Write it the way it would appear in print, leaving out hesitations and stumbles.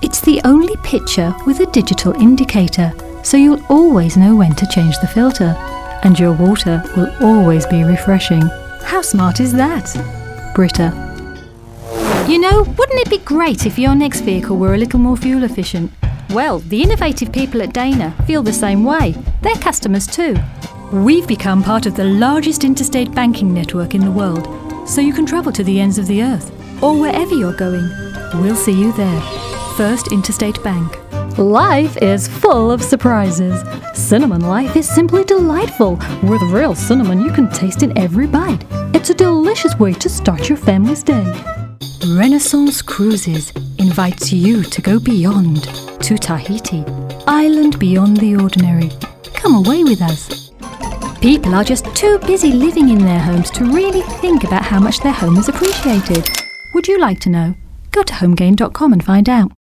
It's the only pitcher with a digital indicator, so you'll always know when to change the filter. And your water will always be refreshing. How smart is that? Brita. You know, wouldn't it be great if your next vehicle were a little more fuel efficient? Well, the innovative people at Dana feel the same way. They're customers too. We've become part of the largest interstate banking network in the world, so you can travel to the ends of the earth, or wherever you're going. We'll see you there. First Interstate Bank. Life is full of surprises. Cinnamon life is simply delightful. With real cinnamon you can taste in every bite. It's a delicious way to start your family's day. Renaissance Cruises invites you to go beyond to Tahiti, island beyond the ordinary. Come away with us. People are just too busy living in their homes to really think about how much their home is appreciated. Would you like to know? Go to homegain.com and find out.